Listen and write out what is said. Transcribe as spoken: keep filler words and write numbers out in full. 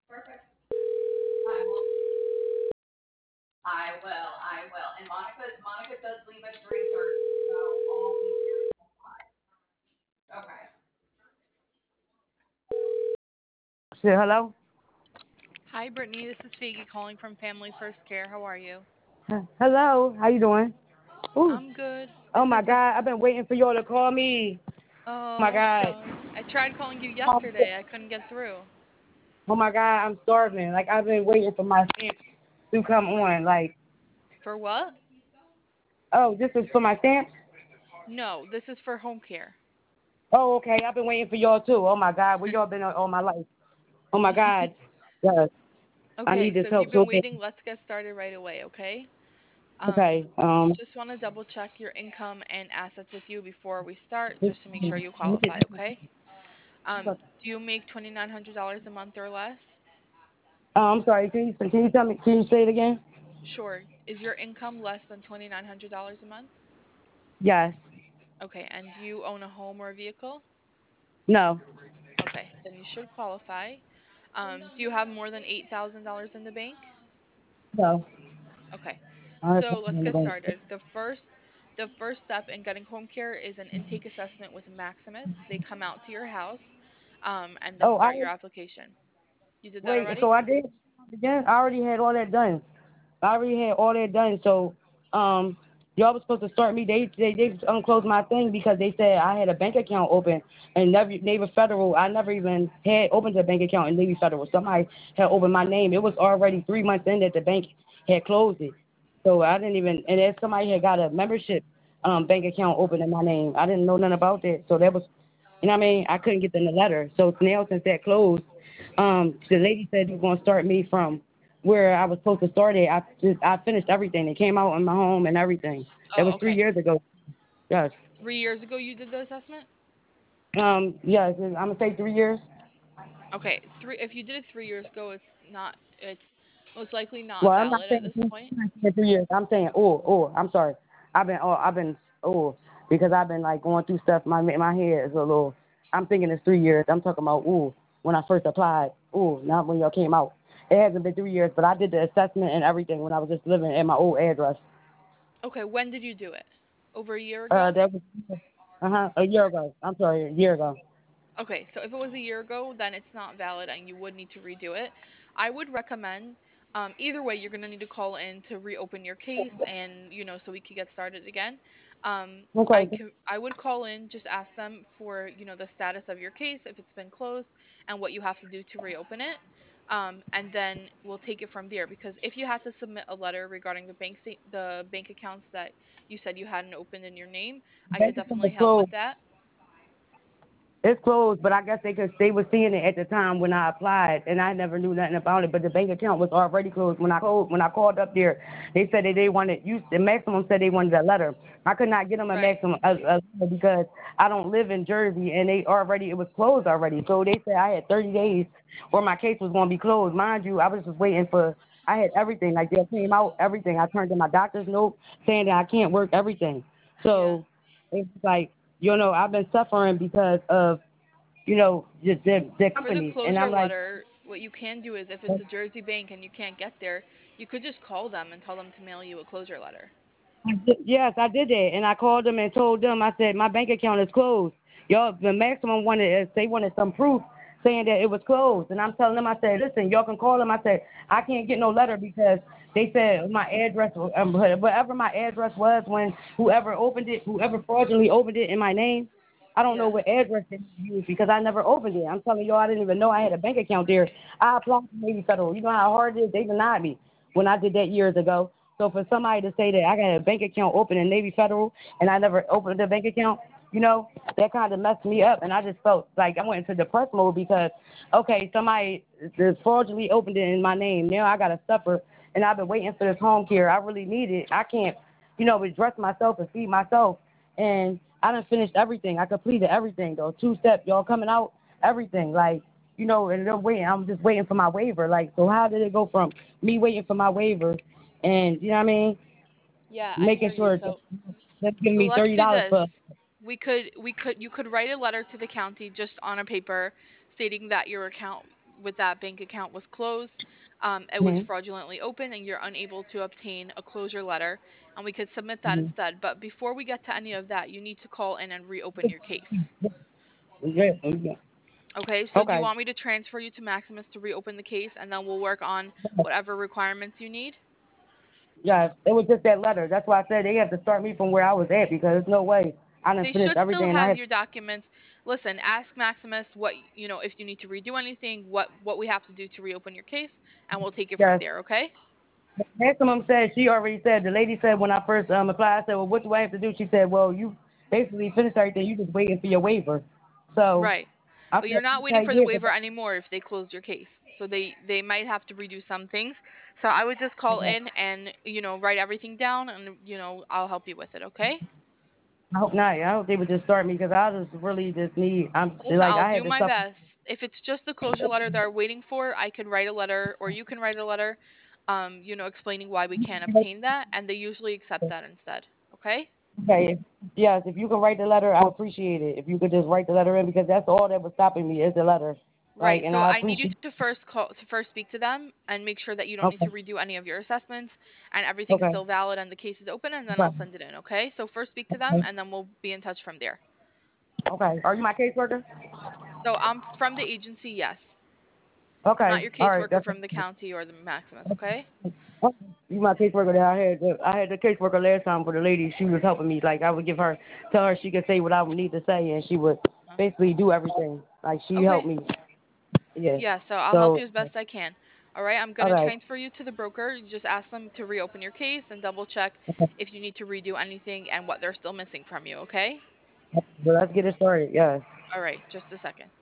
Perfect. I will. I will. I will. And Monica, Monica does leave at three thirty, so I'll be here until five. Okay. Say hello. Hi, Brittany. This is Figgy calling from Family First Care. How are you? H- Hello. How you doing? Ooh. I'm good. Oh Is my this a? God. I've been waiting for y'all to call me. Oh Oh, my I'm God. sorry. I tried calling you yesterday. I couldn't get through. Oh my God. I'm starving. Like I've been waiting for my stamps to come on. Like, For what? oh, this is for my stamps. No, this is for home care. Oh, okay. I've been waiting for y'all too. Oh my God. Where y'all been all, all my life? Oh my God. Yes. I Okay, need this so if help you've so been bad. waiting, let's get started right away, okay? Um, Okay. Um. just want to double check your income and assets with you before we start, This, just to make sure you qualify, okay? Um, uh, do you make twenty-nine hundred dollars a month or less? I'm sorry. Can you can you tell me? Can you say it again? Sure. Is your income less than twenty-nine hundred dollars a month? Yes. Okay, and do you own a home or a vehicle? No. Okay, then you should qualify. Um, do you have more than eight thousand dollars in the bank? No. Okay, I have so let's nothing in the get bank. started. The first, the first step in getting home care is an intake assessment with Maximus. They come out to your house, um, and then Oh, I start your application. You did that wait. already? So I did again. I already had all that done. I already had all that done. So, um, y'all was supposed to start me. They they they unclosed my thing because they said I had a bank account open and never Navy Federal. I never even had opened a bank account in Navy Federal. Somebody had opened my name. It was already three months in that the bank had closed it. So I didn't even. And then somebody had got a membership um bank account open in my name. I didn't know nothing about that. So that was, you know what I mean. I couldn't get them the letter. So now since that closed, um, the lady said they were gonna start me from where I was supposed to start it. I just I finished everything. It came out in my home and everything. That Oh, was three okay. years ago. Yes. Three years ago you did the assessment? Um. Yes. I'm gonna say three years. Okay, three. If you did it three years ago, it's not. It's most likely not Well, I'm not valid at saying this I'm point. not saying three years. I'm saying oh oh. I'm sorry. I've been oh I've been oh because I've been like going through stuff. My my head is a little. I'm thinking it's three years. I'm talking about ooh when I first applied. Ooh, not when y'all came out. It hasn't been three years, but I did the assessment and everything when I was just living at my old address. Okay, when did you do it? Over a year Uh, ago? that was uh huh a year ago. I'm sorry, a year ago. Okay, so if it was a year ago, then it's not valid and you would need to redo it. I would recommend, um, either way, you're going to need to call in to reopen your case and, you know, so we could get started again. Um, I Okay. can, I would call in, just ask them for, you know, the status of your case, if it's been closed, and what you have to do to reopen it. Um, and then we'll take it from there. Because if you had to submit a letter regarding the bank sta- the bank accounts that you said you hadn't opened in your name, I could Bank account definitely is help with closed. that. It's closed, but I guess they could they were seeing it at the time when I applied, and I never knew nothing about it. But the bank account was already closed when I called when I called up there. They said that they wanted you. The maximum said they wanted a letter. I could not get them a Right. maximum a, a letter because I don't live in Jersey, and they already it was closed already. So they said I had thirty days, or my case was going to be closed. Mind you, I was just waiting for. I had everything like they came out everything. I turned in my doctor's note saying that I can't work everything. Yeah. So it's like you know I've been suffering because of you know the the, the For the companies, and closure I'm like, letter, what you can do is if it's a Jersey bank and you can't get there, you could just call them and tell them to mail you a closure letter. I did- yes, I did that, and I called them and told them I said my bank account is closed. Y'all, the maximum wanted is they wanted some proof saying that it was closed, and I'm telling them I said, listen, y'all can call them. I said I can't get no letter because they said my address, um, whatever my address was when whoever opened it, whoever fraudulently opened it in my name. I don't know Yeah. what address they used because I never opened it. I'm telling y'all, I didn't even know I had a bank account there. I applied to Navy Federal. You know how hard it is? They denied me when I did that years ago. So for somebody to say that I got a bank account open in Navy Federal and I never opened a bank account, you know, that kind of messed me up. And I just felt like I went into depressed mode because, okay, somebody just fraudulently opened it in my name. Now I got to suffer. And I've been waiting for this home care. I really need it. I can't, you know, dress myself and feed myself. And I done finished everything. I completed everything though. Two step, y'all coming out, everything. Like, you know, and they're waiting. I'm just waiting for my waiver. Like, so how did it go from me waiting for my waiver and you know what I mean, Yeah, I hear making you. sure that So they're giving so me let's thirty do dollars this. for We could we could you could write a letter to the county just on a paper stating that your account with that bank account was closed. Um, it was Mhm. fraudulently open, and you're unable to obtain a closure letter, and we could submit that Mhm. instead. But before we get to any of that, you need to call in and reopen your case. Yeah. Yeah. Okay, so do you Okay. want me to transfer you to Maximus to reopen the case, and then we'll work on whatever requirements you need? Yeah. It was just that letter. That's why I said they have to start me from where I was at because there's no way I done They finished should still everything. I have have your documents. Listen, ask Maximus what, you know, if you need to redo anything, what what we have to do to reopen your case, and we'll take it from yes. there, okay? Maximum said she already said the lady said when I first um applied I said well what do I have to do she said well you basically finished everything you just waiting for your waiver so Right. I But said you're not waiting okay for the yeah but waiver anymore if they closed your case. So they they might have to redo some things. So I would just call that, in and, you know, write everything down, and, you know, I'll help you with it, okay? I hope not I hope they would just start me because I just really just need I'm Listen, like I'll I do had this my stuff best. If it's just the closure letter they're waiting for, I can write a letter, or you can write a letter, um, you know, explaining why we can't obtain that, and they usually accept that instead. Okay? okay yes if you can write the letter I appreciate it if you could just write the letter in because that's all that was stopping me is the letter like Right. and So I I need you appreciate to first call to first speak to them and make sure that you don't need okay to redo any of your assessments and everything's okay still valid and the case is open, and then I'll okay send it in, okay? So first speak to them okay and then we'll be in touch from there. okay are you my caseworker So I'm from the agency, yes. I'm not okay your all right caseworker that's from the county or the Maximus, okay? Oh, you my caseworker that I had. The, I had the caseworker last time for the lady. She was helping me. Like I would give her, tell her she could say what I would need to say, and she would Uh, basically do everything. Like she helped Okay. me. Yeah. Yeah, so I'll help So you as best I can. All right, I'm going to okay. transfer you to the broker. You just ask them to reopen your case and double check if you need to redo anything and what they're still missing from you, okay? So let's get it started. Yes. All right, just a second.